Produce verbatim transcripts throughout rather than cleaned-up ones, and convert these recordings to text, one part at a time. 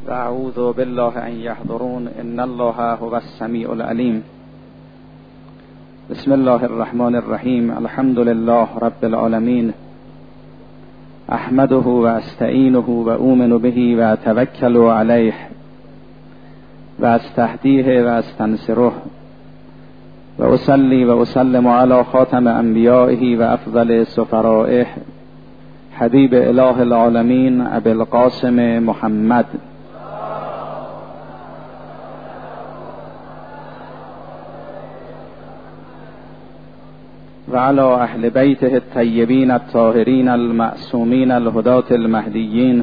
و اعوذ بالله ان یحضرون ان الله هو السمیع العلیم. بسم الله الرحمن الرحیم. الحمد لله رب العالمین. احمده و استعینه و اؤمن به و اتوکل علیه و استهدیه و استنصره و اصلی و اسلم علی خاتم انبیائه و افضل سفرائه حبیب اله العالمین ابی القاسم محمد و علی اهل بیته الطیبین الطاهرین المعصومین الهداة المهدیین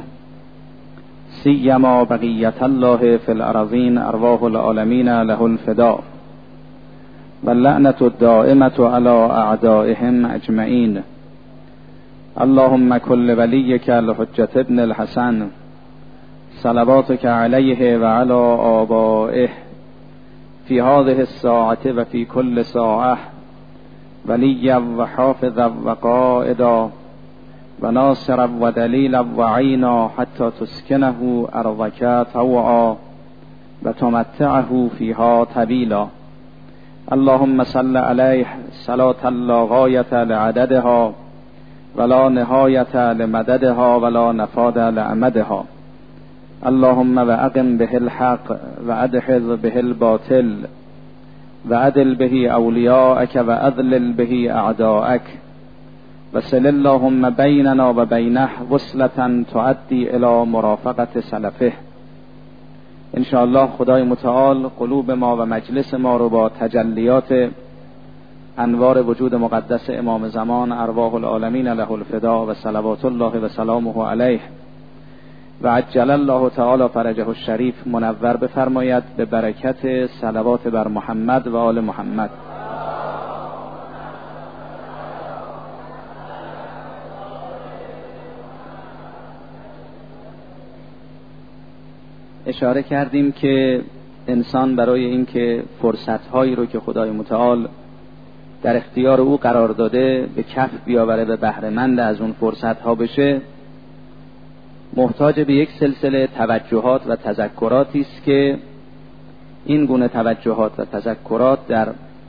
سیما بقیت الله فی الارضین ارواح العالمین له الفداء و اللعنة الدائمة علی اعدائهم اجمعین. اللهم كل وليك الحجة ابن الحسن صلواتك عليه وعلى آبائه في هذه الساعة وفي كل ساعة وليا وحافظا وقائدا وناصرا ودليلا وعينا حتى تسكنه أرضك طوعا وتمتعه فيها طويلا. اللهم صل عليه صلاة لا غاية لعددها ولا نهایت لمددها ولا نفاد لعمدها. اللهم و اقم به الحق و ادحض به الباطل و عدل به اولیاءک و اذلل به اعداءک و صل اللهم بیننا و بینه وصلة تعدی الی مرافقت سلفه. انشاءالله خدای متعال قلوب ما و مجلس ما رو با تجلیات انوار وجود مقدس امام زمان ارواح العالمین له الفداء و صلوات الله و سلامه علیه و عجل الله تعالی فرجه الشریف منور بفرماید به برکت صلوات بر محمد و آل محمد. اشاره کردیم که انسان برای اینکه فرصت‌هایی رو که خدای متعال در اختیار او قرار داده به کف بیاوره و بهره مند از اون فرصت ها بشه، محتاج به یک سلسله توجهات و تذکراتی است که این گونه توجهات و تذکرات در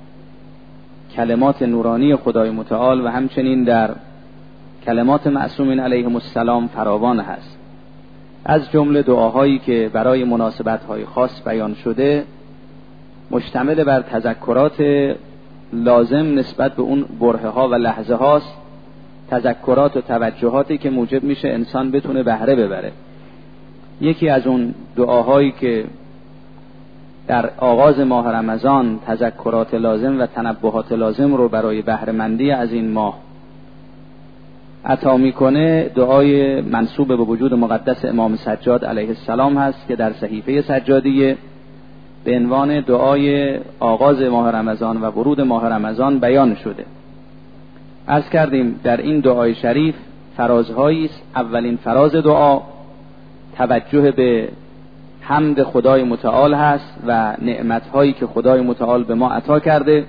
کلمات نورانی خدای متعال و همچنین در کلمات معصومین علیهم السلام فراوان هست. از جمله دعاهایی که برای مناسبت‌های خاص بیان شده مشتمل بر تذکرات لازم نسبت به اون برهه ها و لحظه هاست، تذکرات و توجهاتی که موجب میشه انسان بتونه بهره ببره. یکی از اون دعاهایی که در آغاز ماه رمضان تذکرات لازم و تنبهات لازم رو برای بهره مندی از این ماه عطا میکنه دعای منسوب به وجود مقدس امام سجاد علیه السلام هست که در صحیفه سجادیه به عنوان دعای آغاز ماه رمضان و ورود ماه رمضان بیان شده. عرض کردیم در این دعای شریف فرازهایی است. اولین فراز دعا توجه به حمد خدای متعال هست و نعمتهایی که خدای متعال به ما عطا کرده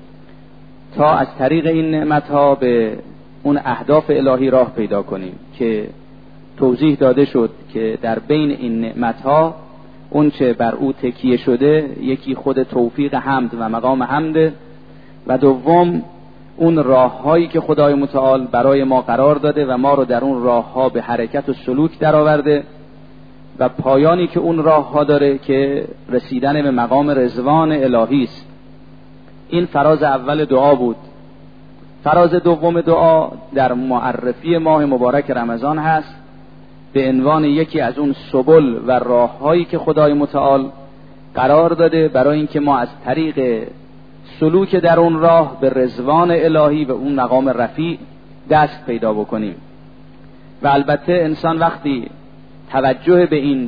تا از طریق این نعمتها به اون اهداف الهی راه پیدا کنیم که توضیح داده شد که در بین این نعمتها اون چه بر او تکیه شده یکی خود توفیق حمد و مقام حمد و دوم اون راههایی که خدای متعال برای ما قرار داده و ما رو در اون راهها به حرکت و سلوک درآورده و پایانی که اون راهها داره که رسیدن به مقام رضوان الهی است. این فراز اول دعا بود. فراز دوم دعا در معرفی ماه مبارک رمضان هست به عنوان یکی از اون سبل و راههایی که خدای متعال قرار داده برای اینکه ما از طریق سلوک در اون راه به رضوان الهی و اون مقام رفیع دست پیدا بکنیم. و البته انسان وقتی توجه به این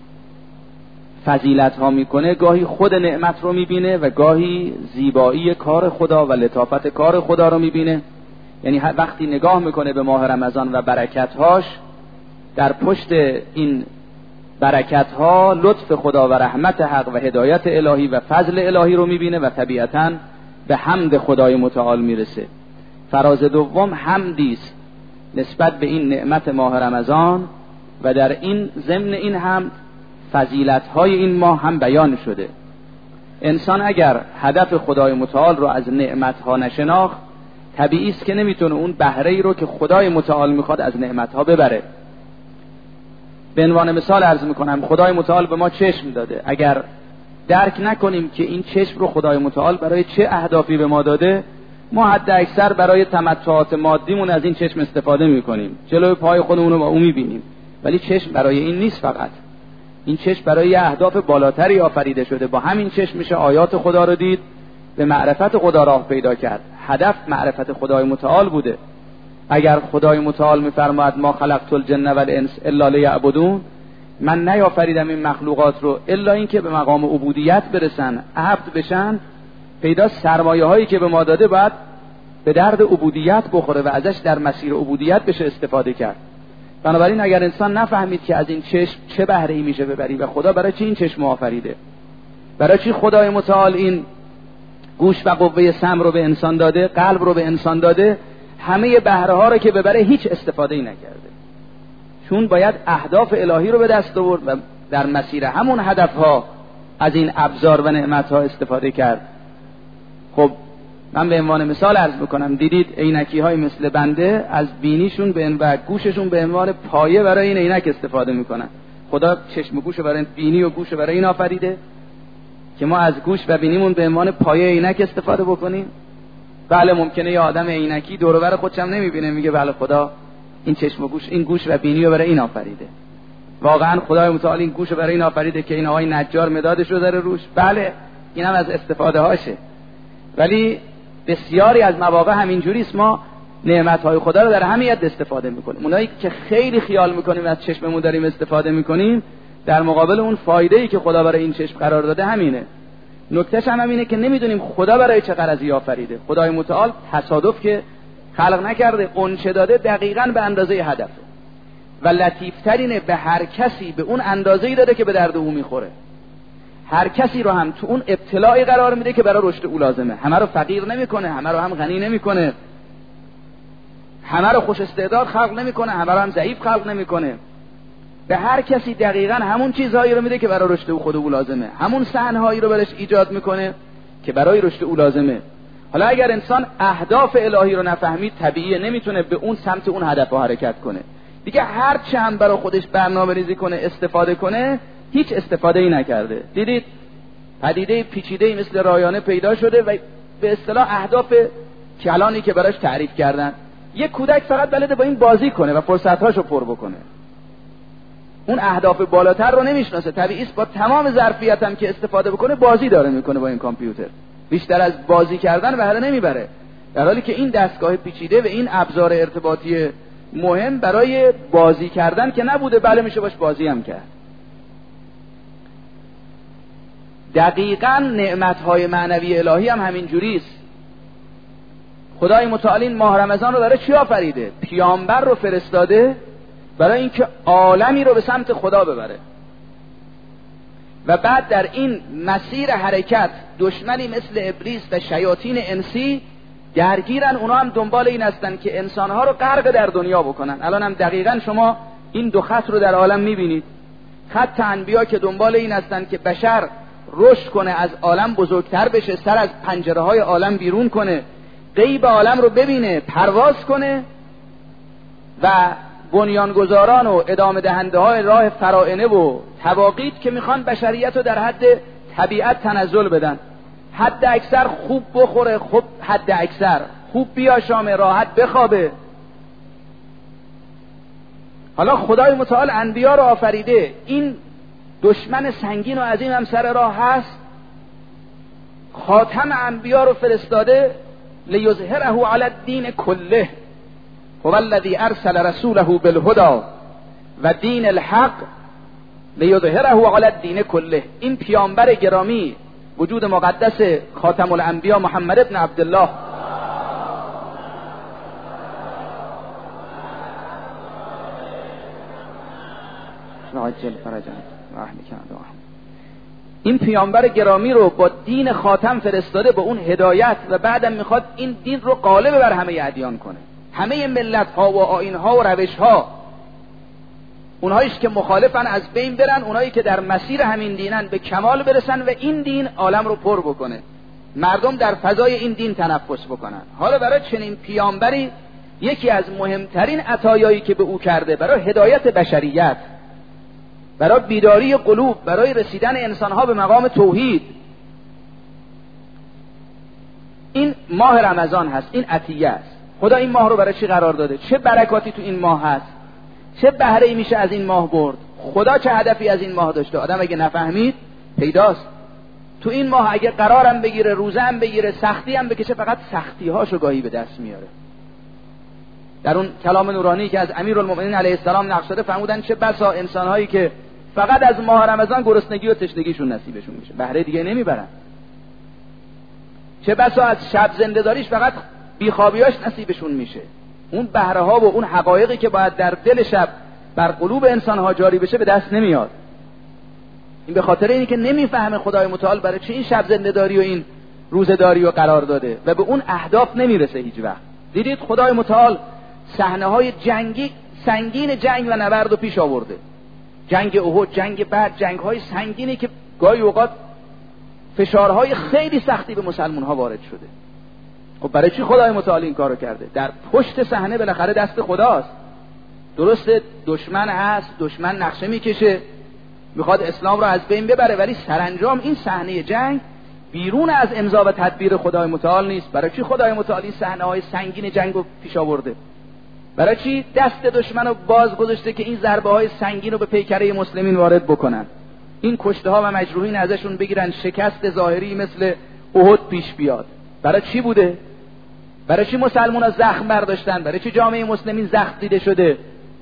فضیلت ها میکنه گاهی خود نعمت رو میبینه و گاهی زیبایی کار خدا و لطافت کار خدا رو میبینه. یعنی وقتی نگاه میکنه به ماه رمضان و برکتهاش، در پشت این برکت ها لطف خدا و رحمت حق و هدایت الهی و فضل الهی رو میبینه و طبیعتاً به حمد خدای متعال میرسه. فراز دوم حمدی است نسبت به این نعمت ماه رمضان و در این ضمن این حمد فضیلت‌های این ماه هم بیان شده. انسان اگر هدف خدای متعال رو از نعمت‌ها نشناخت، طبیعی است که نمیتونه اون بهره‌ای رو که خدای متعال میخواد از نعمت‌ها ببره. به عنوان مثال عرض میکنم، خدای متعال به ما چشم داده. اگر درک نکنیم که این چشم رو خدای متعال برای چه اهدافی به ما داده، ما حد اکثر برای تمتعات مادیمون از این چشم استفاده میکنیم، جلوی پای خودمون رو با اون میبینیم، ولی چشم برای این نیست. فقط این چشم برای اهداف بالاتری آفریده شده. با همین چشم میشه آیات خدا رو دید، به معرفت خدا راه پیدا کرد. هدف معرفت خدای متعال بوده. اگر خدای متعال میفرماید ما خلقت الجن والانس الا لیعبدون، من نیافریدم این مخلوقات رو الا اینکه به مقام عبودیت برسن، عبد بشن، پیدا سرمایه هایی که به ما داده باید به درد عبودیت بخوره و ازش در مسیر عبودیت بشه استفاده کرد. بنابراین اگر انسان نفهمید که از این چشم چه بهره ای میشه ببری و خدا برای چی این چشم آفریده، برای چی خدای متعال این گوش و قوه سمع رو به انسان داده، قلب رو به انسان داده، همه بهره ها رو که ببره هیچ استفاده ای نکرده. چون باید اهداف الهی رو به دست آورد و در مسیر همون هدف ها از این ابزار و نعمت ها استفاده کرد. خب من به عنوان مثال عرض میکنم، دیدید عینکی های مثل بنده از بینیشون به و گوششون به عنوان پایه برای این عینک استفاده میکنن. خدا چشم و گوش برای بینی و گوش برای این آفریده که ما از گوش و بینیمون به عنوان پایه عینک استفاده بکنیم. بله ممکنه یه آدم عینکی دور و بر خودش هم نمیبینه، میگه بله خدا این چشم و گوش، این گوش و بینی رو برای این آفریده. واقعا خدای متعال این گوش رو برای این آفریده که این آقای نجار مدادش رو داره روش. بله این هم از استفاده هاشه، ولی بسیاری از مواقع همینجوری است. ما نعمت‌های خدا رو در همیت استفاده میکنیم. اونایی که خیلی خیال میکنیم از چشممون داریم استفاده میکنیم، در مقابل اون فایده‌ای که خدا برای این چشم قرار داده همینه. نکتهش هم همینه که نمیدونیم خدا برای چه غرضی آفریده. خدای متعال تصادف که خلق نکرده، قنچه داده دقیقاً به اندازه هدفه و لطیفترینه به هر کسی به اون اندازه‌ای داده که به درد او میخوره. هر کسی رو هم تو اون ابتلاعی قرار میده که برای رشد او لازمه. همه رو فقیر نمیکنه، همه رو هم غنی نمیکنه، همه رو خوش استعداد خلق نمیکنه، همه رو هم ضعیف خلق نمیکنه. به هر کسی دقیقاً همون چیزهایی رو میده که برای رشد او خود او لازمه، همون صحنه‌هایی رو برش ایجاد میکنه که برای رشد او لازمه. حالا اگر انسان اهداف الهی رو نفهمید، طبیعیه نمیتونه به اون سمت اون هدف حرکت کنه. دیگه هر چه هم برای خودش برنامه‌ریزی کنه، استفاده کنه، هیچ استفاده ای نکرده. دیدید پدیده پیچیده‌ای مثل رایانه پیدا شده و به اصطلاح اهداف کلانی که براش تعریف کردن. یک کودک فقط بلده با این بازی کنه و فرصت‌هاشو پر بکنه. اون اهداف بالاتر رو نمیشناسه. طبیعی است با تمام ظرفیت هم که استفاده بکنه بازی داره میکنه با این کامپیوتر. بیشتر از بازی کردن بهره نمیبره. در حالی که این دستگاه پیچیده و این ابزار ارتباطی مهم برای بازی کردن که نبوده، بله میشه باش بازی هم کرد. دقیقاً نعمت‌های معنوی الهی هم همین جوری است. خدای متعال این ماه رمضان رو داره چی آفریده؟ پیامبر رو فرستاده برای اینکه عالمی رو به سمت خدا ببره و بعد در این مسیر حرکت دشمنی مثل ابلیس و شیاطین انسی درگیرن. اونا هم دنبال این هستن که انسانها رو غرق در دنیا بکنن. الان هم دقیقاً شما این دو خط رو در عالم میبینید. خط انبیا که دنبال این هستن که بشر رشد کنه، از عالم بزرگتر بشه، سر از پنجره های عالم بیرون کنه، غیب عالم رو ببینه، پرواز کنه، و بنیانگذاران و ادامه دهنده های راه فرائنه و تواقیت که میخوان بشریت رو در حد طبیعت تنزل بدن. حد اکثر خوب بخوره، خوب حد اکثر خوب بیاشامه، راحت بخوابه. حالا خدای متعال انبیا رو آفریده، این دشمن سنگین و عظیم هم سر راه هست، خاتم انبیا رو فرستاده لیظهره علی الدین کله هو الذی ارسل رسوله بالهدى و دین الحق لیظهره علی الدین کله. این پیامبر گرامی، وجود مقدس خاتم الانبیا محمد ابن عبدالله عجل فرجا این پیامبر گرامی رو با دین خاتم فرستاده، با اون هدایت، و بعدم میخواد این دین رو غالب بر همه ادیان کنه، همه ملت ها و آیین ها و روش ها. اونهاییش که مخالفن از بین برن، اونهایی که در مسیر همین دینن به کمال برسن و این دین عالم رو پر بکنه، مردم در فضای این دین تنفس بکنن. حالا برای چنین پیامبری یکی از مهمترین عطایایی که به او کرده برای هدایت بشریت، برای بیداری قلوب، برای رسیدن انسانها به مقام توحید، این ماه رمضان هست. این عطیه است. خدا این ماه رو برای چی قرار داده؟ چه برکاتی تو این ماه هست؟ چه بهره ای میشه از این ماه برد؟ خدا چه هدفی از این ماه داشته؟ آدم اگه نفهمید پیداست. تو این ماه اگه قرارم بگیره، روزه هم بگیره، سختی هم بکشه، فقط سختی هاشو گاهی به دست میاره. در اون کلام نورانی که از امیرالمومنین علیه السلام نقل شده فرمودن چه بسا انسان‌هایی که فقط از ماه رمضان گرسنگی و تشنگیشون نصیبشون میشه، بهره دیگه نمیبرن. چه بسا از شب زنده‌داریش فقط بیخوابیاش نصیبشون میشه. اون بهره ها و اون حقایقی که باید در دل شب بر قلوب انسان‌ها جاری بشه به دست نمیاد. این به خاطر اینی که نمیفهمه خدای متعال برای چه این شب زنده‌داری و این روزه‌داری رو قرار داده و به اون اهداف نمیرسه هیچ وقت. دیدید خدای متعال صحنه‌های جنگی سنگین جنگ و نبرد رو پیش آورده. جنگ احد، جنگ بدر، جنگ‌های سنگینی که گاهی اوقات فشارهای خیلی سختی به مسلمان‌ها وارد شده. خب برای چی خدای متعال این کارو کرده؟ در پشت صحنه بالاخره دست خداست. درسته دشمن هست، دشمن نقشه میکشه، میخواد اسلام رو از بین ببره، ولی سرانجام این صحنه جنگ بیرون از امضا و تدبیر خدای متعال نیست. برای چی خدای متعال این صحنه‌های سنگین جنگ رو پیش آورده؟ برای چی دست دشمن رو باز گذاشته که این ضربه های سنگین رو به پیکره مسلمین وارد بکنن، این کشته ها و مجروحین ازشون بگیرن، شکست ظاهری مثل احد پیش بیاد؟ برای چی بوده؟ برای چی مسلمان ها زخم برداشتن؟ برای چی جامعه مسلمین زخم دیده شده؟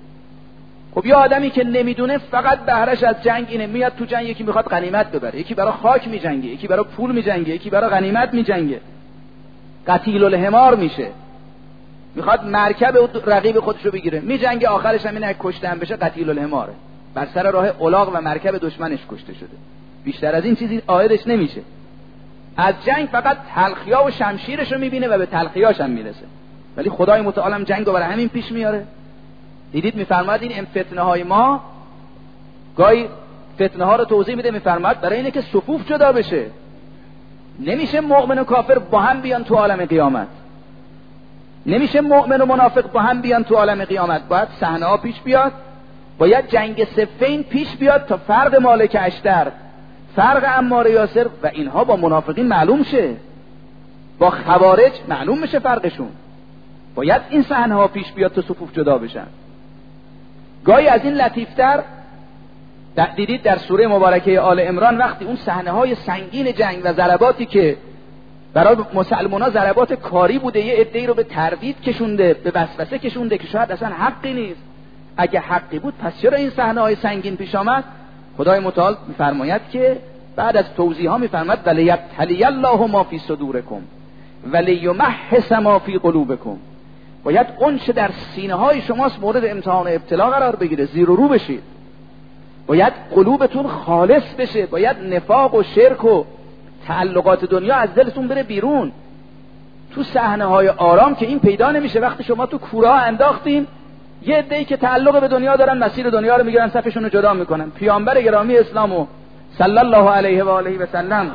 خب یه آدمی که نمیدونه فقط بهرش از جنگ اینه، میاد تو جنگ، یکی میخواد غنیمت ببره، یکی برای خاک میجنگه، یکی برای پول میجنگه، یکی برای غنیمت میجنگه، قتیل الحمار میشه، میخواد مرکب رقیب خودش رو بگیره، میجنگه، آخرش هم اینه کشته هم بشه قتیل الحماره، بر سر راه الاغ و مرکب دشمنش کشته شده. بیشتر از این چیزی عایدش نمیشه. از جنگ فقط تلخیا و شمشیرش رو میبینه و به تلخیاش هم میرسه. ولی خدای متعال هم جنگ رو برای همین پیش میاره. دیدید میفرماد این فتنه های ما، گاهی فتنه ها رو توضیح میده، میفرماد برای اینه که صفوف جدا بشه. نمیشه مؤمن و کافر با هم بیان تو عالم قیامت، نمیشه مؤمن و منافق با هم بیان تو عالم قیامت. باید صحنه ها پیش بیاد، باید جنگ صفین پیش بیاد تا فرق مالک اشتر، فرق عمار یاسر و اینها با منافقین معلوم شه، با خوارج معلوم میشه فرقشون. باید این صحنه ها پیش بیاد تا صفوف جدا بشن. گاهی از این لطیفتر دیدید در سوره مبارکه آل عمران، وقتی اون صحنه های سنگین جنگ و ضرباتی که برای مسلمان‌ها ضربات کاری بوده، یه عده‌ای رو به تردید کشونده، به وسوسه کشونده که شاید اصلا حقی نیست. اگه حقی بود پس چرا این صحنه های سنگین پیش آمد؟ خدای متعال میفرماید که بعد از توضیح ها میفرماید ولیبتلی الله ما فی صدورکم ولیمحص ما فی قلوبکم. باید اون چه در سینه های شماست مورد امتحان و ابتلا قرار بگیره، زیر و رو بشید. باید قلوبتون خالص بشه، باید نفاق و شرک و تعلقات دنیا از دلتون بره بیرون. تو صحنه های آرام که این پیدا نمیشه. وقتی شما تو کوره انداختین، یه عده‌ای که تعلق به دنیا دارن مسیر دنیا رو میگیرن، صفشون رو جدا میکنن. پیامبر گرامی اسلامو صلی الله علیه و آله و سلم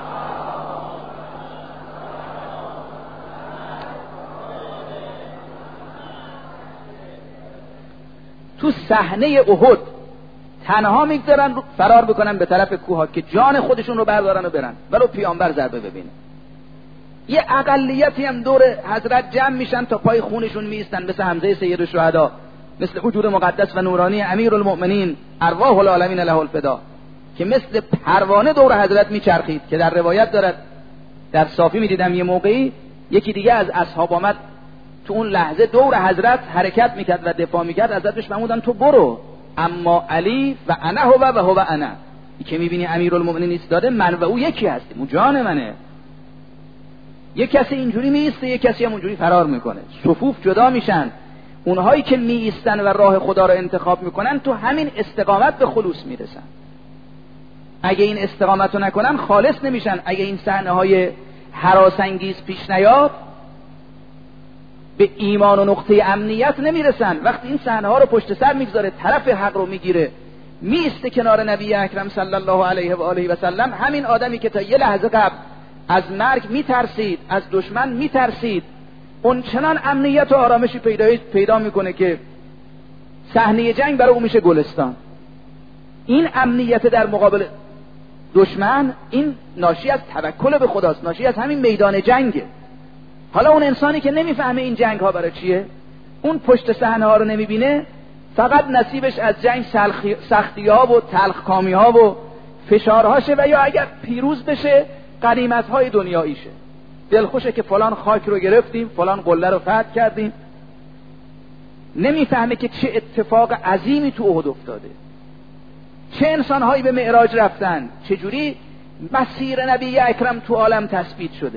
تو صحنه احد تنها میگذارن فرار بکنن به طرف کوه که جان خودشون رو بردارن و برن، ولو پیامبر ضربه ببینه. یه اقلیتی هم دور حضرت جمع میشن تا پای خونشون میستن، مثل حمزه سید الشهدا، مثل وجود مقدس و نورانی امیرالمؤمنین ارواح العالمین له الفدا، که مثل پروانه دور حضرت میچرخید. که در روایت دارد، در صافی میدیدم یه موقعی یکی دیگه از اصحاب آمد تو اون لحظه دور حضرت حرکت میکرد و دفاع میکرد. حضرتش فرمودن تو برو، اما علی و انا هو و هو انا. این که میبینی امیرالمؤمنین ایستاده، من و او یکی هستیم، اون جان منه. یک کسی اینجوری میسته، یک کسی هم اونجوری فرار میکنه. صفوف جدا میشن. اونهایی که میایستن و راه خدا رو انتخاب میکنن تو همین استقامت به خلوص میرسن. اگه این استقامت رو نکنن خالص نمیشن. اگه این صحنه های هراس انگیز پیش نیاد، به ایمان و نقطه امنیت نمیرسن. وقتی این صحنه ها رو پشت سر میگذاره، طرف حق رو میگیره، میسته کنار نبی اکرم صلی الله علیه و آله و سلم، همین آدمی که تا یه لحظه قبل از مرگ میترسید، از دشمن میترسید، اون چنان امنیت و آرامشی پیدا پیدا میکنه که صحنه جنگ برای اون میشه گلستان. این امنیت در مقابل دشمن، این ناشی از توکل به خداست، ناشی از همین میدان جنگه. حالا اون انسانی که نمیفهمه این جنگ ها برای چیه، اون پشت صحنه ها رو نمیبینه، فقط نصیبش از جنگ سختی ها و تلخکامی ها و فشارهاشه، و یا اگر پیروز بشه غنیمت های دنیاییشه. دلخوشه که فلان خاک رو گرفتیم، فلان قله رو فتح کردیم. نمیفهمه که چه اتفاق عظیمی تو احد افتاده، چه انسانهایی به معراج رفتن، چجوری مسیر نبی اکرم تو عالم تثبیت شده.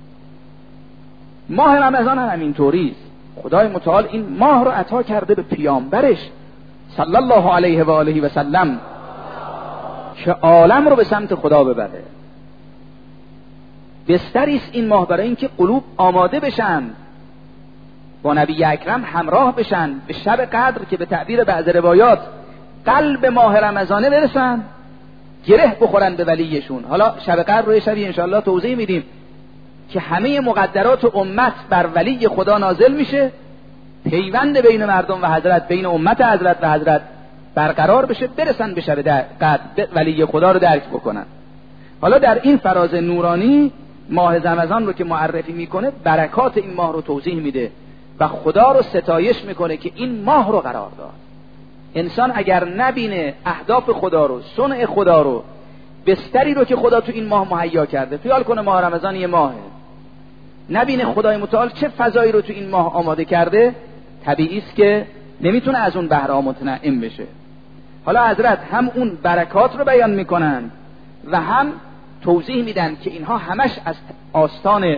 ماه رمضان هم همینطوری است. خدای متعال این ماه رو عطا کرده به پیامبرش صلی الله علیه و آله و سلم که عالم رو به سمت خدا ببره. بستری است این ماه برای اینکه قلوب آماده بشن، با نبی اکرم همراه بشن، به شب قدر که به تعبیر بعض روایات قلب ماه رمضانه برسن، گره بخورن به ولیشون. حالا شب قدر رو یه شبی انشاءالله توضیح میدیم که همه مقدرات امت بر ولی خدا نازل میشه، پیوند بین مردم و حضرت، بین امت حضرت و حضرت برقرار بشه، برسن به شب قدر، ولی خدا رو درک بکنن. حالا در این فراز نورانی ماه رمضان رو که معرفی میکنه، برکات این ماه رو توضیح میده و خدا رو ستایش میکنه که این ماه رو قرار داد. انسان اگر نبینه اهداف خدا رو، صنع خدا رو، بستری رو که خدا تو این ماه مهیا کرده، خیال کنه ماه رمضان یه ماهه، نبینه خدای متعال چه فضایی رو تو این ماه آماده کرده، طبیعی است که نمیتونه از اون بهره متنعم بشه. حالا حضرت هم اون برکات رو بیان میکنن و هم توضیح میدن که اینها همش از آستان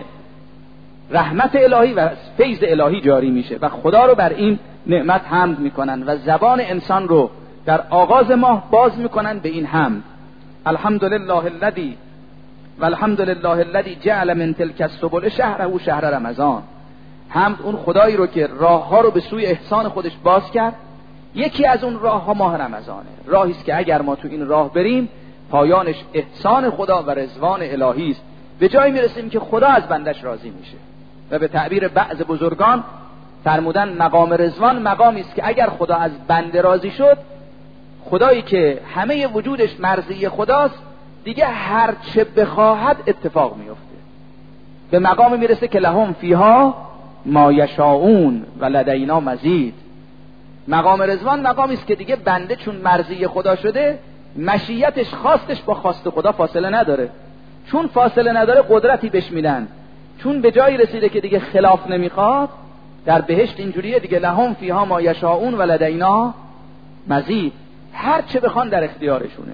رحمت الهی و فیض الهی جاری میشه و خدا رو بر این نعمت حمد میکنن و زبان انسان رو در آغاز ماه باز میکنن به این حمد. الحمدلله الذی و الحمدلله الذی جعل من تلک السبل شهره شهر رمضان. حمد اون خدایی رو که راه ها رو به سوی احسان خودش باز کرد. یکی از اون راه ها ماه رمضانه، راهی است که اگر ما تو این راه بریم پایانش احسان خدا و رضوان الهی است، به جایی میرسیم که خدا از بندش راضی میشه. و به تعبیر بعض بزرگان فرمودن مقام رضوان مقامی است که اگر خدا از بنده راضی شد، خدایی که همه وجودش مرضی خداست، دیگه هر چه بخواهد اتفاق میفته. به مقام میرسه که لهم فیها ما یشاؤون و لدینا مزید. مقام رضوان مقامی است که دیگه بنده چون مرضی خدا شده، مشیتش خواستش با خواست خدا فاصله نداره. چون فاصله نداره قدرتی بهش میدن. چون به جایی رسیده که دیگه خلاف نمیخواد، در بهشت اینجوریه دیگه، لهم فیها ما یشاؤون و لدینا مزید. هر چه بخوان در اختیارشونه،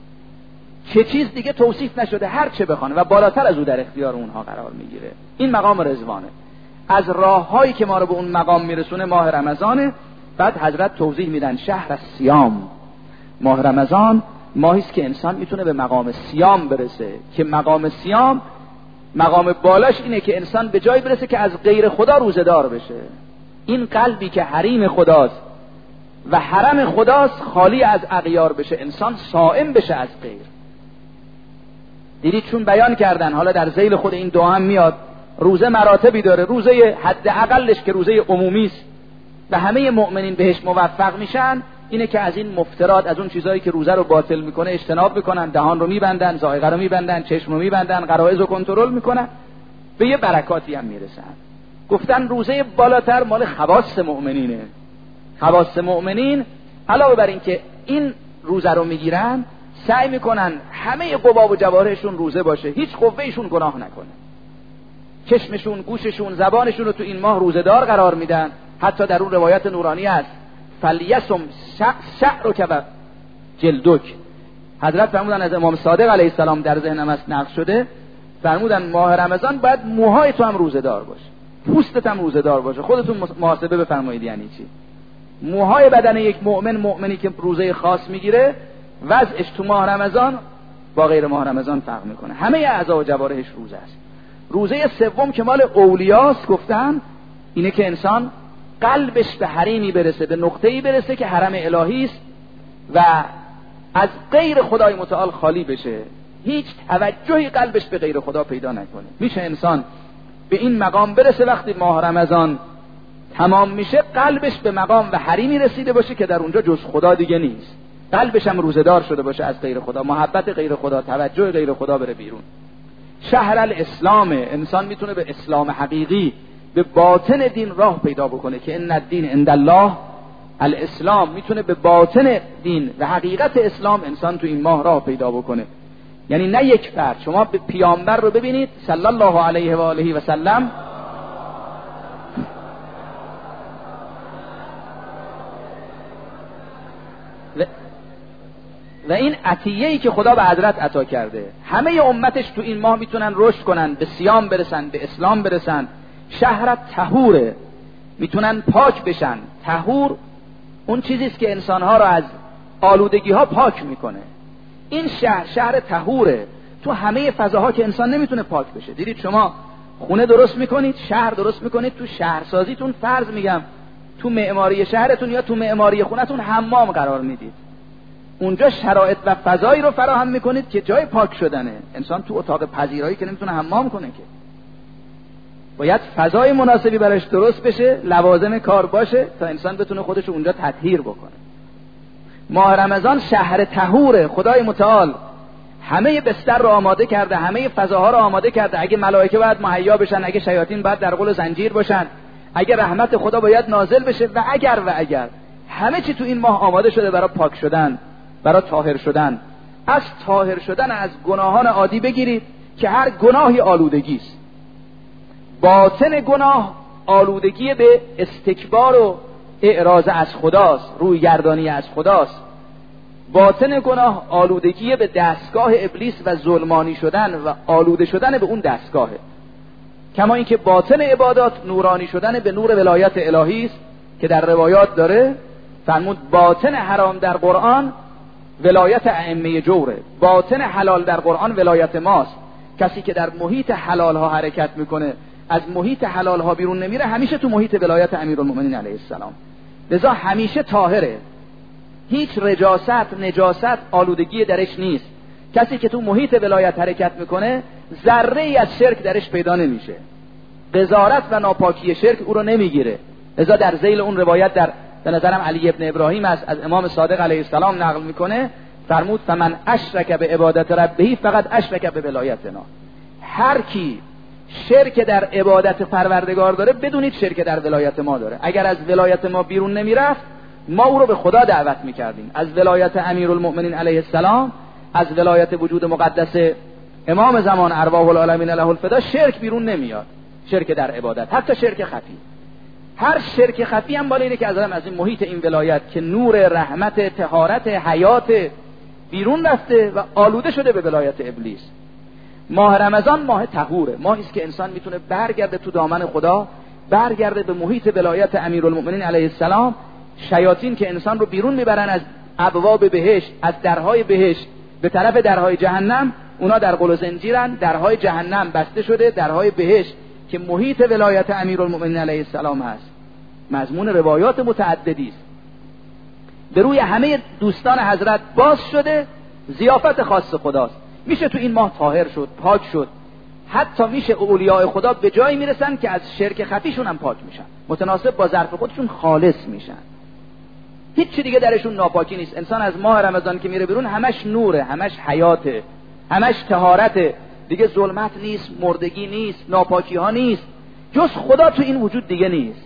چه چیز دیگه توصیف نشده، هر چه بخوان و بالاتر از او در اختیار اونها قرار میگیره. این مقام رضوانه. از راههایی که ما رو به اون مقام میرسونه ماه رمضانه. بعد حضرت توضیح میدن شهر الصیام. ماه رمضان ماهی است که انسان میتونه به مقام صیام برسه، که مقام صیام مقام بالاش اینه که انسان به جایی برسه که از غیر خدا روزه‌دار بشه. این قلبی که حریم خداست و حرم خداست خالی از اغیار بشه، انسان صائم بشه از غیر. دیدید چون بیان کردن، حالا در ذیل خود این دعا هم میاد، روزه مراتبی داره. روزه حد اقلش که روزه عمومی است و همه مؤمنین بهش موفق میشن، اینه که از این مفترات، از اون چیزایی که روزه رو باطل میکنه اجتناب میکنن، دهان رو میبندن، ذائقه رو میبندن، چشم رو میبندن، غرایز رو کنترل میکنن، به یه برکاتی هم میرسن. گفتن روزه بالاتر مال خواص مؤمنینه. خواص مؤمنین علاوه بر این که این روزه رو میگیرن، سعی میکنن همه قوا و جوارحشون روزه باشه، هیچ قوهشون گناه نکنه. چشمشون، گوششون، زبانشون رو تو این ماه روزه دار قرار میدن. حتی در اون روایت نورانی است فلیسم شعرک و جلدک. حضرت فرمودن، از امام صادق علیه السلام در ذهنم است نقل شده، فرمودن ماه رمضان باید موهای تو هم روزه دار باشه، پوستت هم روزه دار باشه. خودتون محاسبه بفرمایید یعنی چی. موهای بدن یک مؤمن، مؤمنی که روزه خاص میگیره، وضعش تو ماه رمضان با غیر ماه رمضان فرق میکنه. همه اعضا و جوارحش روزه است. روزه سوم که مال اولیاست، گفتن اینه که انسان قلبش به حریمی برسه، به نقطه‌ای برسه که حرم الهی است و از غیر خدای متعال خالی بشه، هیچ توجهی قلبش به غیر خدا پیدا نکنه. میشه انسان به این مقام برسه وقتی ماه رمضان تمام میشه قلبش به مقام و حریمی رسیده باشه که در اونجا جز خدا دیگه نیست، قلبش هم روزدار شده باشه از غیر خدا، محبت غیر خدا، توجه غیر خدا بره بیرون. شهر الاسلام، انسان میتونه به اسلام حقیقی، به باطن دین راه پیدا بکنه که ان الدین عند الله الاسلام. میتونه به باطن دین و حقیقت اسلام انسان تو این ماه راه پیدا بکنه. یعنی نه یک فرد، شما به پیامبر رو ببینید صلی الله علیه و آله و سلم، و, و این عطیه‌ای که خدا به حضرت عطا کرده، همه امتش تو این ماه میتونن رشد کنن، به صیام برسن، به اسلام برسن. شهر طهوره، میتونن پاک بشن. طهور اون چیزیست که انسانها رو از آلودگی ها پاک میکنه. این شهر شهر طهوره، تو همه فضاها که انسان نمیتونه پاک بشه. دیدید شما خونه درست میکنید، شهر درست میکنید، تو شهرسازیتون فرض میگم تو معماری شهرتون یا تو معماری خونتون حمام قرار میدید، اونجا شرایط و فضایی رو فراهم میکنید که جای پاک شدنه. انسان تو اتاق پذیرایی که نمیتونه حمام کنه که، باید فضای مناسبی براش درست بشه، لوازم کار باشه تا انسان بتونه خودش اونجا تطهیر بکنه. ماه رمضان شهر طهوره. خدای متعال همه بستر رو آماده کرده، همه فضاها رو آماده کرده. اگه ملائکه باید مهیا بشن، اگه شیاطین باید در قل زنجیر باشن، اگه رحمت خدا باید نازل بشه، و اگر و اگر همه چی تو این ماه آماده شده برای پاک شدن، برای طاهر شدن. از طاهر شدن از گناهان عادی بگیرید که هر گناهی آلودگی است. باطن گناه آلودگی به استکبار و اعراض از خداست، روی گردانی از خداست. باطن گناه آلودگی به دستگاه ابلیس و ظلمانی شدن و آلوده شدن به اون دستگاهه. کما اینکه باطن عبادات نورانی شدن به نور ولایت الهی است که در روایات داره فرمود باطن حرام در قرآن ولایت ائمه جوره، باطن حلال در قرآن ولایت ماست. کسی که در محیط حلال ها حرکت میکنه، از محیط حلال ها بیرون نمیره، همیشه تو محیط ولایت امیرالمومنین علیه السلام، لذا همیشه طاهره، هیچ رجاست، نجاست، آلودگی درش نیست. کسی که تو محیط ولایت حرکت میکنه ذره ای از شرک درش پیدا نمیشه، قذارت و ناپاکی شرک او رو نمیگیره. لذا در ذیل اون روایت در به نظرم علی ابن ابراهیم است، از امام صادق علیه السلام نقل میکنه، فرمود فمن اشرک به عبادت ربه فقط اشرک به ولایتنا. هر کی شرک در عبادت پروردگار داره بدونید شرک در ولایت ما داره. اگر از ولایت ما بیرون نمیرفت ما او رو به خدا دعوت میکردیم. از ولایت امیرالمؤمنین علیه السلام، از ولایت وجود مقدس امام زمان ارواح العالمین له الفدا شرک بیرون نمیاد، شرک در عبادت، حتی شرک خفی. هر شرک خفی هم بالا اینه که از از این محیط این ولایت که نور رحمت، طهارت، حیات بیرون رفته و آلوده شده به ولایت ابلیس. ماه رمضان ماه طهوره، ماهی است که انسان میتونه برگرده تو دامن خدا، برگرده به محیط ولایت امیرالمؤمنین علیه السلام. شیاطین که انسان رو بیرون میبرن از ابواب بهشت، از درهای بهشت به طرف درهای جهنم، اونا در قل و زنجیرن. درهای جهنم بسته شده، درهای بهشت که محیط ولایت امیرالمؤمنین علیه السلام هست مضمون روایات متعددی است، به روی همه دوستان حضرت باز شده، ضیافت خاص خداست. میشه تو این ماه طاهر شد، پاک شد. حتی میشه اولیاء خدا به جایی میرسن که از شرک خفیشون هم پاک میشن، متناسب با ظرف خودشون خالص میشن، هیچ چی دیگه درشون ناپاکی نیست. انسان از ماه رمضان که میره بیرون همش نوره، همش حیاته، همش طهارته، دیگه ظلمت نیست، مردگی نیست، ناپاکی ها نیست، جز خدا تو این وجود دیگه نیست.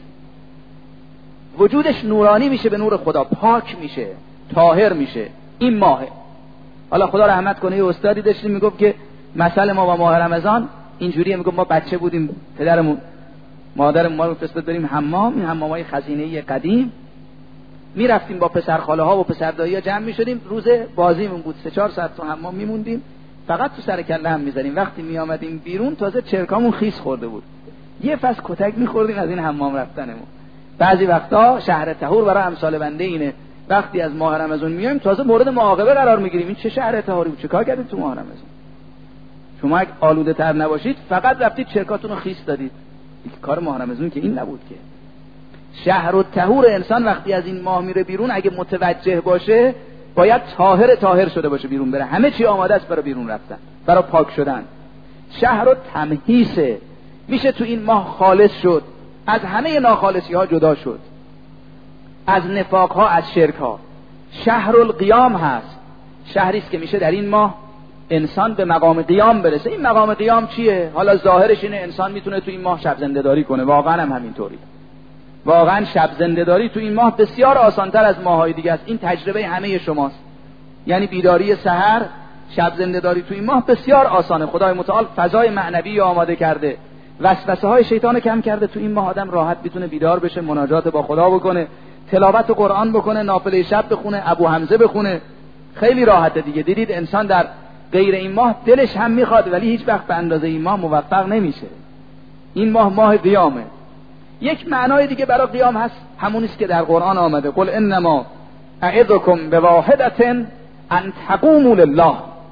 وجودش نورانی میشه، به نور خدا پاک میشه، طاهر میشه. این ماهه. حالا خدا رحمت کنه، یه استادی داشتیم میگفت که مثل ما با ماه رمضان اینجوریه. میگفت ما بچه بودیم، پدرمون مادرمون ما رو فرستاد بریم حمام، این حمامای خزینه‌ای قدیم، میرفتیم با پسر خاله ها و پسر دایی ها جمع میشدیم، روز بازیمون بود، سه چهار ساعت تو حمام میموندیم، فقط تو سر کله هم میزنیم. وقتی میآمدیم بیرون تازه چرکامون خیس خورده بود، یه فصل کتک میخوردیم از این حمام رفتنمون. بعضی وقتا شهر طهور برای امثال بنده اینه، وقتی از ماه رمضان میایم تازه مورد معاقبه قرار میگیریم. این چه شهر طهوری بود، چه کار کردید تو ماه رمضان؟ شما اگه آلوده تر نباشید فقط رفتید چرکاتون رو خیس دادید، کار ماه رمضان که این نبود که. شهر الطهور انسان وقتی از این ماه میره بیرون اگه متوجه باشه باید طاهر طاهر شده باشه بیرون بره، همه چی آماده است برای بیرون رفتن، برای پاک شدن. شهر التمحیصه، میشه تو این ماه خالص شد، از همه ناخالصی ها جدا شد، از نفاق ها، از شرک ها. شهر القیام هست، شهری است که میشه در این ماه انسان به مقام قیام برسه. این مقام قیام چیه؟ حالا ظاهرش اینه انسان میتونه تو این ماه شب زنده داری کنه، واقعا هم همینطوری. واقعا شب زنده داری تو این ماه بسیار آسانتر از ماهای دیگه است. این تجربه همه شماست، یعنی بیداری سحر، شب زنده داری تو این ماه بسیار آسانه. خدای متعال فضای معنوی آماده کرده، وسوسه های شیطان کم کرده. تو این ماه آدم راحت میتونه بیدار بشه، مناجات با خدا بکنه، تلاوت قرآن بکنه، نافله شب بخونه، ابو حمزه بخونه، خیلی راحته دیگه. دیدید انسان در غیر این ماه دلش هم میخواد ولی هیچ وقت به اندازه این ماه موفق نمیشه. این ماه ماه قیامه. یک معنای دیگه برای قیام هست، همونیه که در قرآن آمده، قل انما اعظکم بواحدة ان تقوموا لله.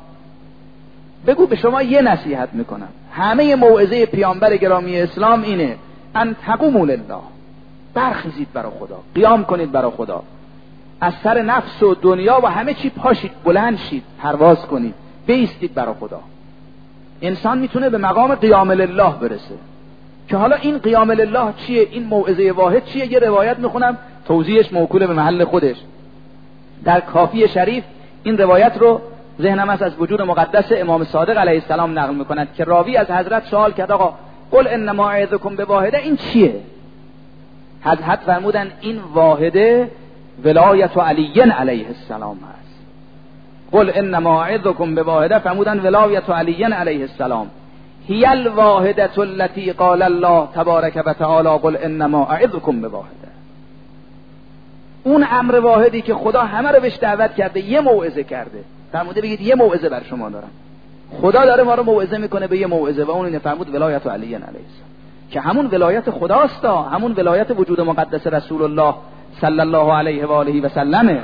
بگو به شما یه نصیحت میکنم، همه موعظه پیامبر گرامی اسلام اینه، ان تقوموا لله، برخیزید برای خدا، قیام کنید برای خدا، از سر نفس و دنیا و همه چی پاشید، بلند شید، پرواز کنید، بایستید برای خدا. انسان میتونه به مقام قیام لله برسه. که حالا این قیام لله چیه؟ این موعظه واحد چیه؟ یه روایت میخونم توضیحش موکول به محل خودش. در کافی شریف این روایت رو ذهنم است از وجود مقدس امام صادق علیه السلام نقل میکند که راوی از حضرت سوال کرد آقا قل انما اعظکم بواحده، این چیه؟ حضرت فرمودن این واحده ولایت علی علیه السلام هست. قل انما اعظکم بواحده، فرمودن ولایت علی علیه السلام هی الواحدة التي قال الله تبارک و تعالی قل انما اعظکم بواحده. اون امر واحدی که خدا همه رو بهش دعوت کرده، یه موعظه کرده، فرموده بگید یه موعظه بر شما دارم. خدا داره ما رو موعظه میکنه به یه موعظه و اون اینه، فرمود ولایت علی علیه السلام، که همون ولایت خداست، همون ولایت وجود مقدس رسول الله صلی الله علیه و آله و سلمه.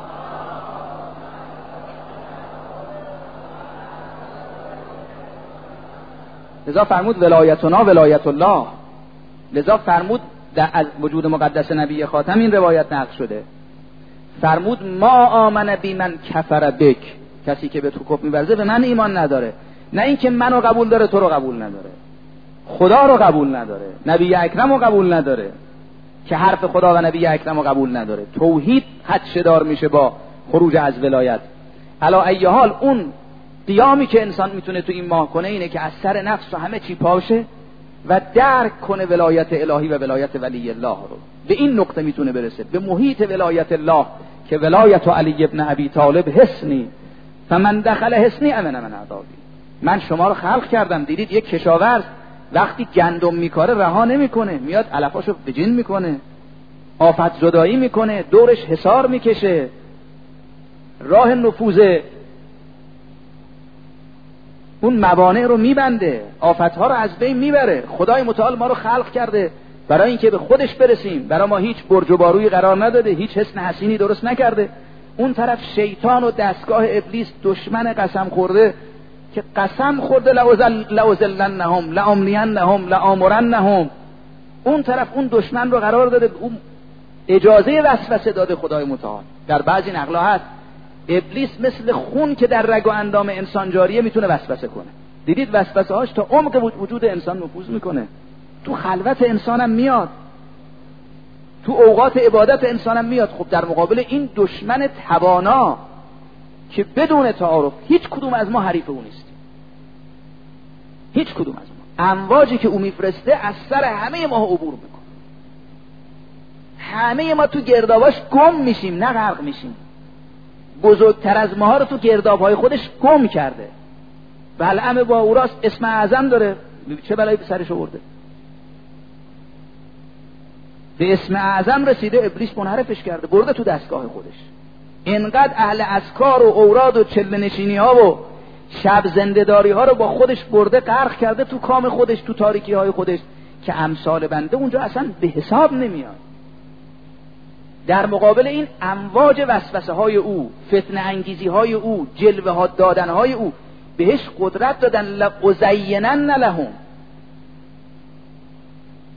لذا فرمود ولایتنا ولایت الله. لذا فرمود در از وجود مقدس نبی خاتم این روایت نقل شده، فرمود ما آمن بی من کفر بک، کسی که به تو کفر می‌ورزه به من ایمان نداره. نه اینکه منو قبول داره تو رو قبول نداره، خدا رو قبول نداره، نبی اکرم رو قبول نداره، که حرف خدا و نبی اکرم رو قبول نداره. توحید حدشدار میشه با خروج از ولایت. علا ای حال اون قیامی که انسان میتونه تو این ماه کنه اینه که از سر نفس و همه چی پاشه و درک کنه ولایت الهی و ولایت ولی الله رو. به این نقطه میتونه برسه، به محیط ولایت الله که ولایت علی ابن ابی طالب حصنی فمن دخل حصنی امن من عذابی. من شما رو خلق کردم. دیدید یک کشاورز وقتی گندم میکاره رها نمیکنه، میاد علفاشو بجین میکنه، آفت زدایی میکنه، دورش حصار میکشه، راه نفوذ اون موانع رو میبنده، آفتها رو از بین میبره. خدای متعال ما رو خلق کرده برای اینکه به خودش برسیم. برای ما هیچ برج و بارویی قرار نداده، هیچ حسن حسینی درست نکرده. اون طرف شیطان و دستگاه ابلیس دشمن قسم خورده که قسم خورده لأضلنهم لأملینهم لآمرنهم. اون طرف اون دشمن رو قرار داده، اون اجازه وسوسه داده خدای متعال. در بعضی نقل‌ها هست ابلیس مثل خون که در رگ و اندام انسان جاریه میتونه وسوسه کنه. دیدید وسوسه هاش تا عمق وجود انسان نفوذ میکنه، تو خلوت انسانم میاد، تو اوقات عبادت انسانم میاد. خب در مقابل این دشمن توانا که بدون تعارف هیچ کدوم از ما حریف او نیست، هیچ کدوم از ما، امواجی که او میفرسته از سر همه ما عبور میکنه. همه ما تو گرداباش گم میشیم، نه غرق میشیم. بزرگتر از ماها رو تو گردابهای خودش گم کرده. بلعم با اوراس اسم اعظم داره، چه بلایی به سرش آورده؟ به اسم اعظم رسیده، ابلیس منحرفش کرده، برده تو دستگاه خودش. اینقدر اهل اذکار و اوراد و چله نشینی ها و شب زنده‌داری ها رو با خودش برده، غرق کرده تو کام خودش، تو تاریکی های خودش، که امثال بنده اونجا اصلا به حساب نمیاد. در مقابل این امواج وسوسه های او، فتنه انگیزی های او، جلوه ها دادن های او، بهش قدرت دادن لأزینن لهم.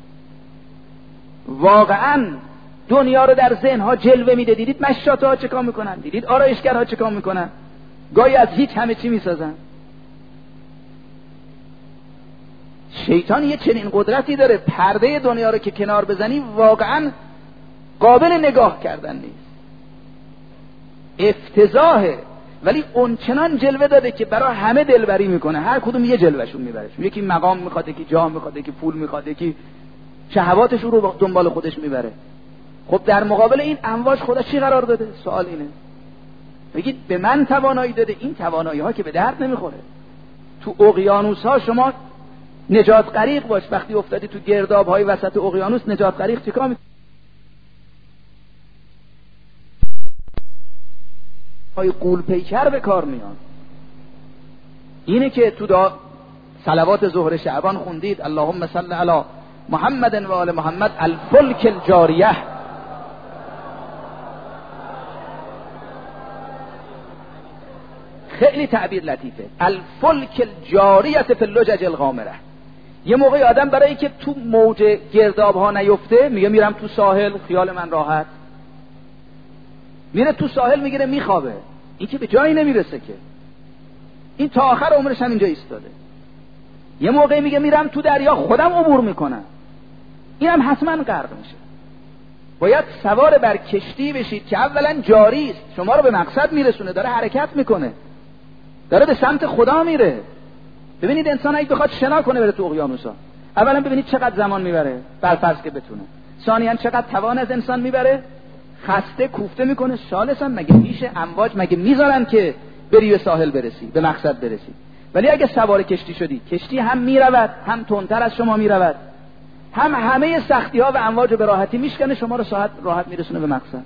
واقعا دنیا رو در ذهنها جلوه میده. دیدید مشاطه ها چیکار میکنن، دیدید آرایشگرها چیکار میکنن، گاهی از هیچ همه چی میسازن. شیطان یه چنین قدرتی داره پرده دنیا رو که کنار بزنی واقعا قابل نگاه کردن نیست، افتضاحه، ولی اون چنان جلوه داده که برای همه دلبری میکنه. هر کدوم یه جلوهشون میبره، یکی مقام میخواد، یکی جاه میخواد، یکی پول میخواد، یکی شهواتش رو دنبال خودش میبره. خب در مقابل این امواج خدا چی قرار داده؟ سوال اینه. بگید به من توانایی داده، این توانایی ها که به درد نمیخوره. تو اقیانوس ها شما نجات غریق باش، وقتی افتادی تو گرداب های وسط اقیانوس نجات غریق چیکار میکنی؟ های قول پیکر به کار میان. اینه که تو دا صلوات ظهر شعبان خوندید اللهم صل علی محمد و آل محمد الفلک الجاریه. خیلی تعبیر لطیفه، الفلک الجاریه فی اللجج الغامره. یه موقعی آدم برای که تو موج گرداب ها نیفته میگه میرم تو ساحل خیال من راحت، میره تو ساحل میگیره میخوابه. این که به جایی نمیرسه که، این تا آخر عمرش هم اینجا ایستاده. یه موقعی میگه میرم تو دریا خودم عبور میکنم، این هم حتما غرق میشه. باید سوار بر کشتی بشید که اولا جاری است، شما رو به مقصد میرسونه، داره حرکت میکنه، داره به سمت خدا میره. ببینید انسان اگه بخواد شنا کنه بره تو اقیانوسا، اولا ببینید چقدر زمان میبره برفرض که بتونه، ثانیاً چقدر توان از انسان میبره، خسته کوفته میکنه، ثالثاً مگه میشه امواج مگه میذارن که بری به ساحل برسی، به مقصد برسی؟ ولی اگه سوار کشتی شدی، کشتی هم میرود، هم تندتر از شما میرود، هم همه سختی ها و امواج به راحتی میشکنه، شما رو ساعت راحت میرسونه به مقصد.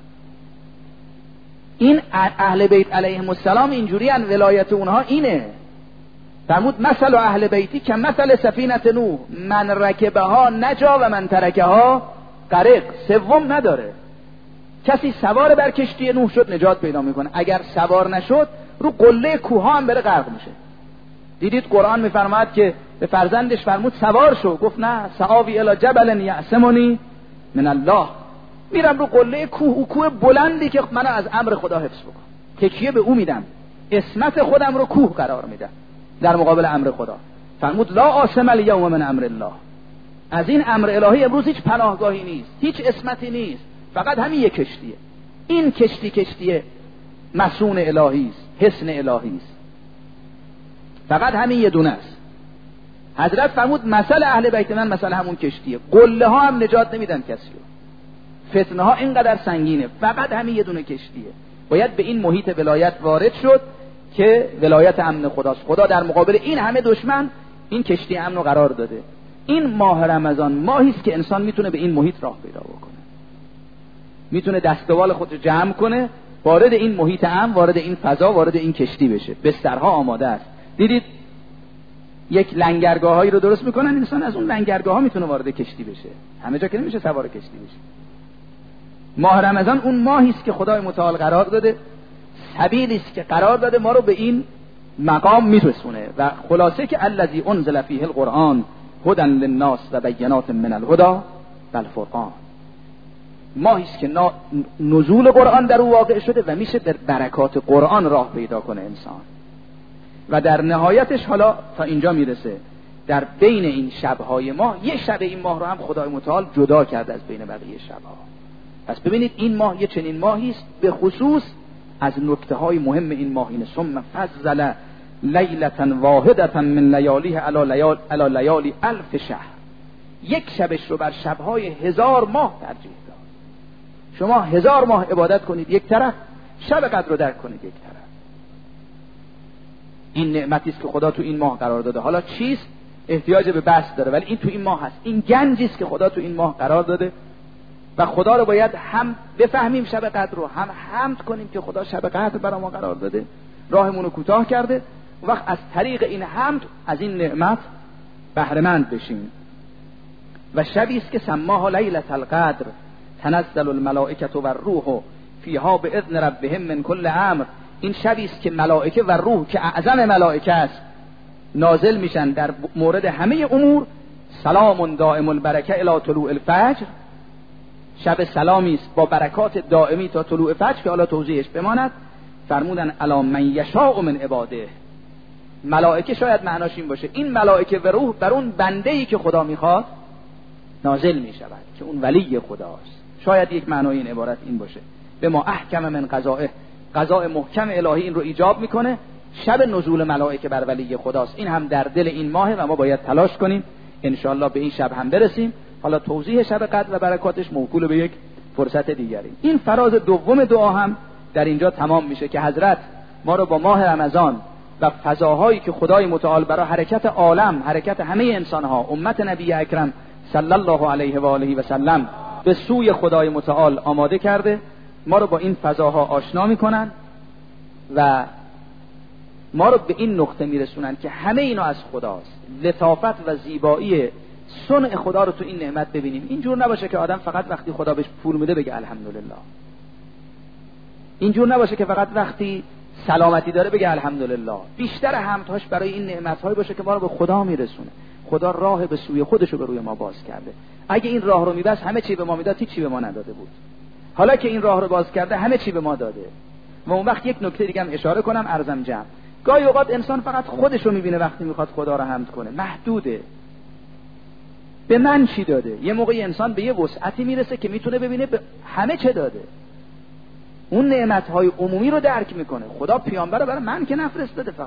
این اهل بیت علیهم السلام اینجوری ان، ولایت اونها اینه. فرمود مثل اهل بیتی که مثل سفینه نوح من رکبها نجا و من ترکها غرق. سوم نداره، کسی سوار بر کشتی نوح شد نجات پیدا میکنه، اگر سوار نشد رو قله کوه هم بره غرق میشه. دیدید قرآن میفرماد که به فرزندش فرمود سوار شو، گفت نه سآوی الی جبل یعصمنی من الله، میرم رو قله کوه، او کوه بلندی که منو از امر خدا حفظ بکن، تکیه به او میدم، اسمت خودم رو کوه قرار میدم در مقابل امر خدا. فرمود لا عاصم الیوم من امر الله، از این امر الهی امروز هیچ پناهگاهی نیست، هیچ اسمتی نیست، فقط همین یک کشتیه. این کشتی کشتیه مسون الهی است، حصن الهی است، فقط همین یه دونه است. حضرت فرمود مثل اهل بیت من مثل همون کشتیه، قله ها هم نجات نمیدن کسی رو، فتنه ها اینقدر سنگینه، فقط همین یه دونه کشتیه. باید به این محیط ولایت وارد شد که ولایت امن خداست. خدا در مقابل این همه دشمن این کشتی امن رو قرار داده. این ماه رمضان ماهی است که انسان میتونه به این محیط راه پیدا بکنه، میتونه دستوال خود رو جمع کنه، وارد این محیط امن، وارد این فضا، وارد این کشتی بشه. بسترها آماده است. دیدید یک لنگرگاهایی رو درست میکنن، انسان از اون لنگرگاه ها میتونه وارد کشتی بشه، همه جا که نمیشه سوار کشتی بشه. ماه رمضان اون ماهی است که خدای متعال قرار داده، سبیلی است که قرار داده ما رو به این مقام میرسونه. و خلاصه که الذی انزل فیه القرآن هدی للناس و بینات من الهدی والفرقان، ماهی است که نزول قرآن در او واقع شده و میشه در برکات قرآن راه پیدا کنه انسان. و در نهایتش حالا تا اینجا میرسه، در بین این شبهای ماه یه شب این ماه رو هم خدای متعال جدا کرده از بین بقیه شبها. پس ببینید این ماه یه چنین ماهی است. به خصوص از نکته های مهم این ماه اینه ثم فضل لیلة واحدة من لیالیه علی لیالی الف شهر، یک شبش رو بر شبهای هزار ماه ترجیح داد. شما هزار ماه عبادت کنید یک طرف، شب قدر رو درک کنید یک طرف. این نعمتی است که خدا تو این ماه قرار داده. حالا چیست؟ احتیاج به بحث داره، ولی این تو این ماه هست. این گنجی است که خدا تو این ماه قرار داده و خدا رو باید هم بفهمیم شب قدر رو، هم حمد کنیم که خدا شب قدر برای ما قرار داده، راهمون رو کوتاه کرده. و وقت از طریق این حمد از این نعمت بهره مند بشیم. و شبی است که سماها لیلة القدر تنزل الملائکه و الروح فیها باذن ربهم من کل امر. این شبی است که ملائکه و روح که اعظم ملائکه است نازل میشن در مورد همه امور. سلام دائم البرکه الی طلوع الفجر، شب سلامی است با برکات دائمی تا طلوع فجر که حالا توضیحش بماند. فرمودن الا من یشاء من عباده. ملائکه شاید معناش این باشه این ملائکه و روح بر اون بنده‌ای که خدا میخواد نازل میشود که اون ولی خداست. شاید یک معنای این عبارت این باشه به ما احکم من قضائه، قضاء محکم الهی این رو ایجاب میکنه. شب نزول ملائکه بر ولی خداست. این هم در دل این ماه و ما باید تلاش کنیم انشاءالله به این شب هم برسیم. حالا توضیح شب قدر و برکاتش موکول به یک فرصت دیگری. این فراز دوم دعا هم در اینجا تمام میشه که حضرت ما رو با ماه رمضان و فضاهایی که خدای متعال برای حرکت عالم، حرکت همه انسانها، امت نبی اکرم صلی الله علیه و آله و سلم به سوی خدای متعال آماده کرده، ما رو با این فضاها آشنا میکنن و ما رو به این نقطه میرسونن که همه اینا از خداست. لطافت و زیبایی صنع خدا رو تو این نعمت ببینیم. اینجور نباشه که آدم فقط وقتی خدا بهش پول میده بگه الحمدلله. اینجور نباشه که فقط وقتی سلامتی داره بگه الحمدلله. بیشتر حمدهاش برای این نعمت‌های باشه که ما رو به خدا میرسونه. خدا راه به سوی خودش رو به روی ما باز کرده. اگه این راه رو میبست همه چی به ما میداد، هیچ چی به ما نداده بود. حالا که این راه رو باز کرده همه چی به ما داده. و اون وقت یک نکته دیگه هم اشاره کنم عرضم جمع. گاهی اوقات انسان فقط خودش رو میبینه وقتی میخواد خدا رو حمد کنه، محدوده. به من چی داده؟ یه موقعی انسان به یه وسعتی میرسه که میتونه ببینه به همه چه داده. اون نعمت‌های عمومی رو درک میکنه. خدا پیامبر رو برای من که نفرستاده، فقط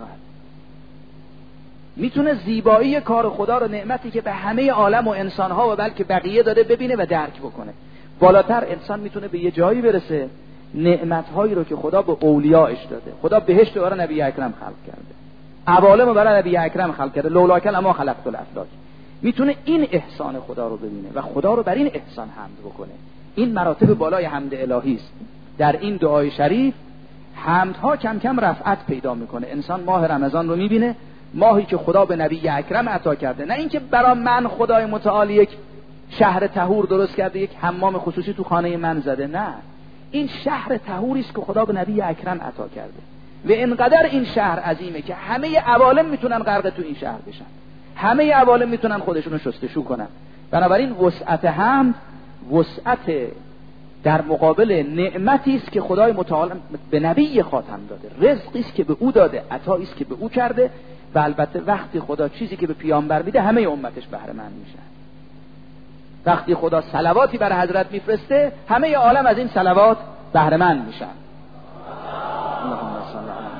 میتونه زیبایی کار خدا رو، نعمتی که به همه عالم و انسان‌ها و بلکه بقیه داده ببینه و درک بکنه. بالاتر انسان میتونه به یه جایی برسه نعمت‌هایی رو که خدا به اولیاءش داده. خدا بهشت رو برای نبی اکرم خلق کرده، عوالم رو برای نبی اکرم خلق کرده، لولاک اما خلقت الافلاک. میتونه این احسان خدا رو ببینه و خدا رو بر این احسان حمد بکنه. این مراتب بالای حمد الهی است. در این دعای شریف حمدها کم کم رفعت پیدا میکنه. انسان ماه رمضان رو میبینه، ماهی که خدا به نبی اکرم عطا کرده. نه اینکه برای من خدای متعال یک شهر طهور درست کرده، یک حمام خصوصی تو خانه من زده. نه، این شهر طهوری است که خدا به نبی اکرم عطا کرده و اینقدر این شهر عظیمه که همه عوالم میتونن غرق تو این شهر بشن، همه عوالم میتونن خودشونو شستشو کنن. بنابراین وسعت حمد وسعت در مقابل نعمتی است که خدای متعال به نبی خاتم داده، رزقی است که به او داده، عطایی است که به او کرده. و البته وقتی خدا چیزی که به پیامبر میده همه امتش بهره مند میشن. وقتی خدا صلواتی بر حضرت میفرسته همه عالم از این صلوات بهره مند میشن. اللهم صل علی محمد.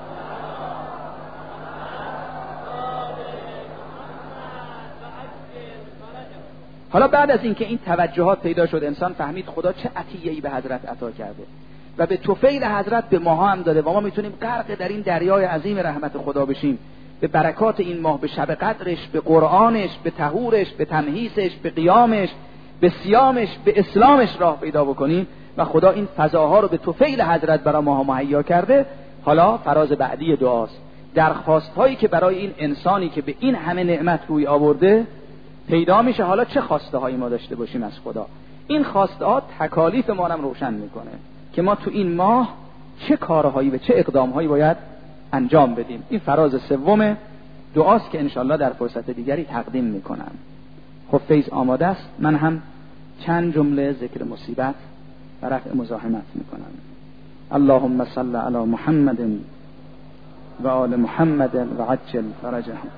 حالا بعد از اینکه این توجهات پیدا شد، انسان فهمید خدا چه عطیه‌ای به حضرت عطا کرده و به طفیل حضرت به ماها هم داده و ما میتونیم غرق در این دریای عظیم رحمت خدا بشیم. به برکات این ماه، به شب قدرش، به قرآنش، به طهورش، به تمهیسش، به قیامش، به صیامش، به اسلامش راه پیدا بکنیم و خدا این فضاها رو به طفیل حضرت برای ماها مهیا کرده. حالا فراز بعدی دعاست. درخواست هایی که برای این انسانی که به این همه نعمت روی آورده پیدا میشه. حالا چه خواسته هایی ما داشته باشیم از خدا؟ این خواسته ها تکالیف ما رو روشن میکنه که ما تو این ماه چه کارهایی و چه اقدامهایی باید انجام بدیم. این فراز سوم دعاست که انشالله در فرصت دیگری تقدیم میکنم. خب فیض آماده است، من هم چند جمله ذکر مصیبت و رفع مزاحمت میکنم. اللهم صل علی محمد و آل محمد و عجل فرجهم.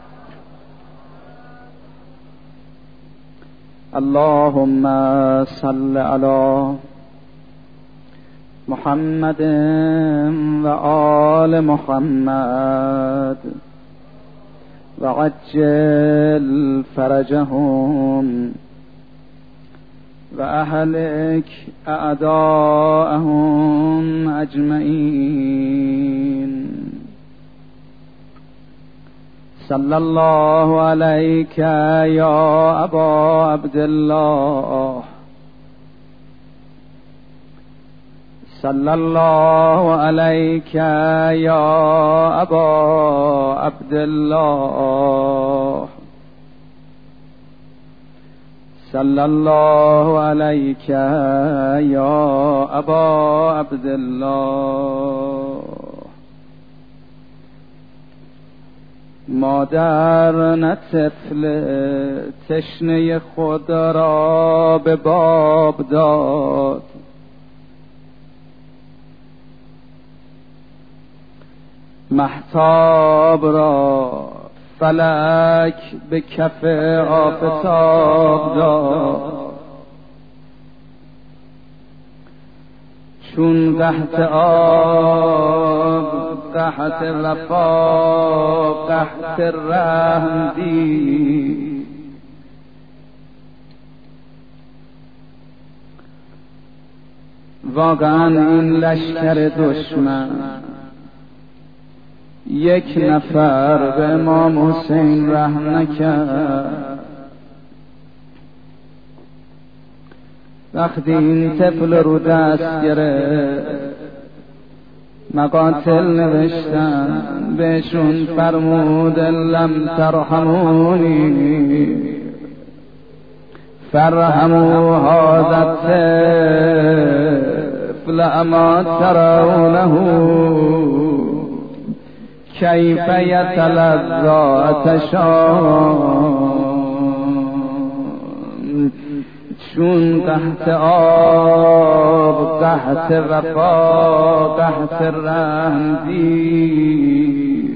اللهم صل علی محمد و آل محمد و عجل فرجهم و اهلک اعداءهم اجمعین. صلی الله علیک یا ابا عبدالله، صلی الله علیک یا ابا عبدالله، صلی الله علیک یا ابا عبدالله. مادر نه طفل تشنه خود را به باب داد، مهتاب را فلک به کف آفتاب داد. چون قحط آب قحط وفا قحط رحم دید، واقعا این لشکر دشمن یک نفر به امام حسین رحم نکرد. وقتی این طفل رو دست گرفت مقاتل نوشتن، بهشون فرمود لم ترحمونی فرحموا هذا الطفل اما ترونه کیف یتلذی عطشان. چون قحط آب قحط وفا قحط رحم دید،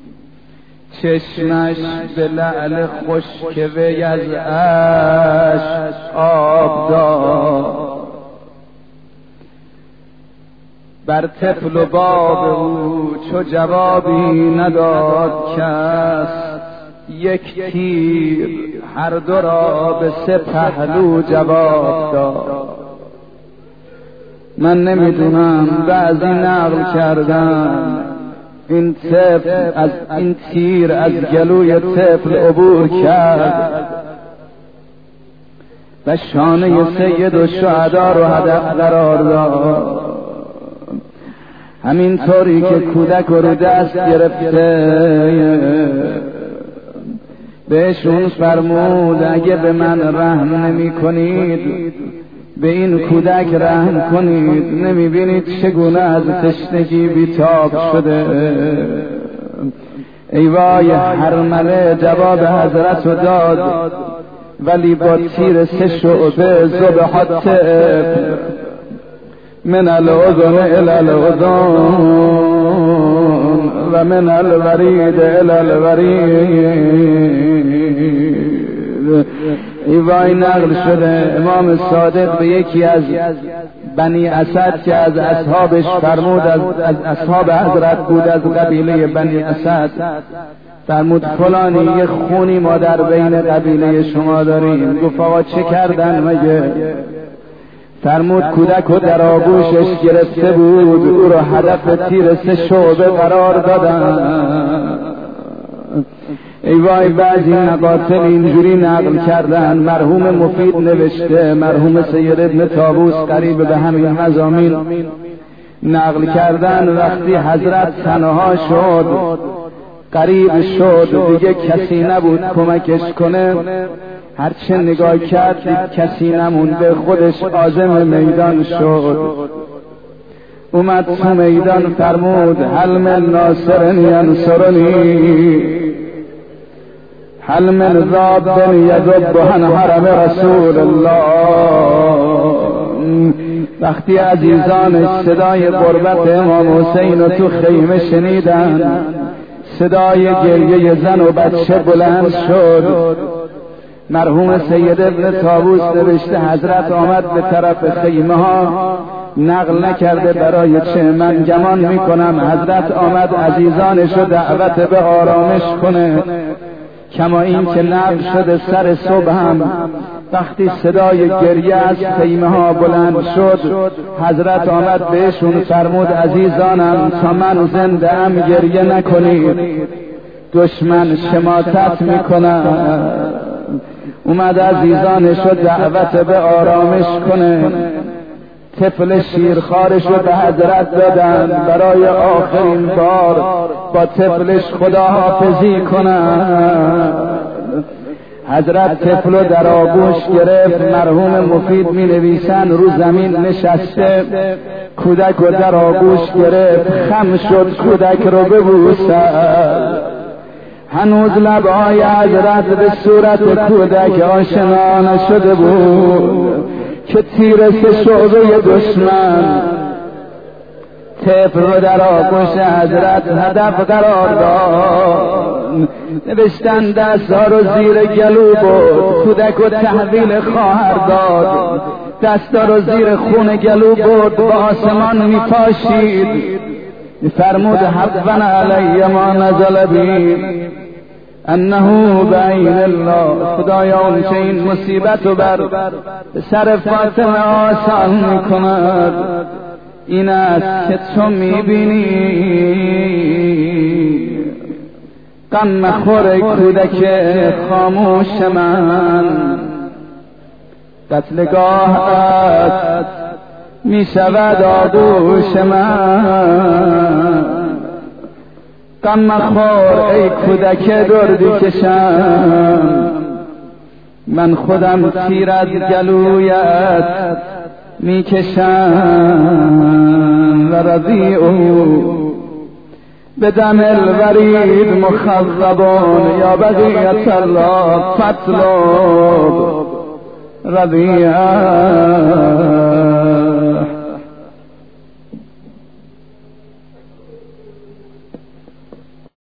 چشمش به لعل خشک وی از اشک آب داد. بر طفل و باب او چو جوابی نداد کس، یک تیر هر دو را به سه پهلو جواب داد. من نمیدونم، بعضی نقل کردن این طفل از این تیر از گلوی طفل عبور کرد و شانه سید الشهدا رو هدف قرار داد. همین طوری که کودک رو دست گرفته بهشون فرمود اگه به من رحم نمی کنید به این کودک رحم کنید. نمی بینید چگونه از تشنگی بیتاب شده؟ ای وای، هرمله جواب حضرت رو داد ولی با تیر سه شعبه ذبحت من الاذن الى الاذن و من الورید الى الورید. ای وای، نقل شده امام صادق به یکی از بنی اسد که از اصحابش فرمود، از, از اصحاب حضرت بود، از قبیله بنی اسد، فرمود فلانی یه خونی ما در بین قبیله شما داریم. گفت آقا چه کردن مگه؟ فرمود کودک رو در آغوشش گرفته بود، او رو هدف تیر سه شعبه قرار دادن. ای وای، بعضی مقاتل اینجوری نقل کردن. مرحوم مفید نوشته، مرحوم سید ابن طاووس قریب به همین مضامین نقل کردن، وقتی حضرت تنها شد، قریب شد، دیگه کسی نبود کمکش کنه، هرچه نگاه کرد دید کسی نمونده، خودش عازم میدان شد. اومد تو میدان فرمود هل من ناصر ینصرنی، هل من ذاب یذب عن حرم رسول الله. وقتی عزیزانش صدای قربت امام حسین رو تو خیمه شنیدن، صدای گریه زن و بچه بلند شد. مرحوم سید ابن طاووس نوشته حضرت آمد به طرف خیمه ها، نقل نکرده برای چه، من گمان میکنم حضرت آمد عزیزانش رو دعوت به آرامش کنه، کما این که نقل شده سر صبح هم وقتی صدای گریه از خیمه ها بلند شد، حضرت آمد بهشون فرمود عزیزانم تا من زنده ام گریه نکنید، دشمن شماتت میکنه. اومد عزیزانش رو دعوت به آرامش کنه. طفل شیرخوارش رو به حضرت دادن برای آخرین بار با طفلش خداحافظی کنن. حضرت طفل رو در آغوش گرفت. مرحوم مفید می نویسن رو زمین نشسته، کودک رو در آغوش گرفت، خم شد کودک رو ببوسد. هنوز لبای حضرت به صورت کودک آشنا نشده بود که تیر سه شعبه دشمن طفل رو در آغوش حضرت هدف قرار داد. نوشتن دستها رو زیر گلو برد، کودک رو تحویل خواهر داد، دستا رو زیر خون گلو برد، با آسمان می پاشید. فرمود حقا علی ما نزل بی انه بعین الله، خدایا اون چه این مصیبت رو بر سر فاطمه آسان می کند این است که تو می بینی. غم مخور کودک خاموش من، قتلگاهت می شود آغوش من. غم مخور ای کودک دردی کشم، من خودم تیر از گلویت می کشم. و رضیعو به دم الورید مخضبون یا بقیت الله فاطلب رضیعا